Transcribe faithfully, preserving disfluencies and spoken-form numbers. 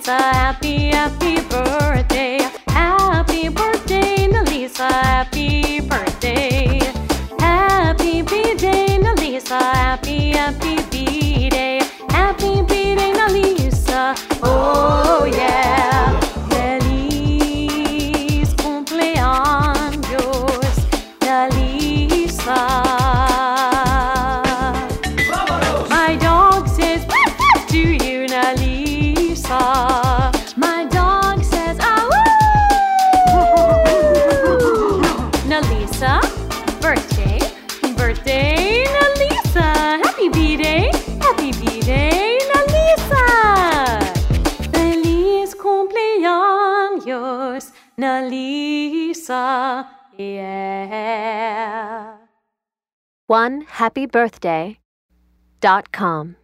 Nalisa, happy, happy birthday. Happy birthday, Nalisa, happy birthday. Happy B-Day, Nalisa, happy, happy B-Day. Happy B-Day, Nalisa, oh yeah. Feliz cumpleaños, Nalisa. My dog says to you, Nalisa. My dog says, ah, woo! Nalisa, birthday, birthday, Nalisa. Happy B-Day, happy B-Day, Nalisa. Feliz cumpleaños, Nalisa, yeah. one happy birthday dot com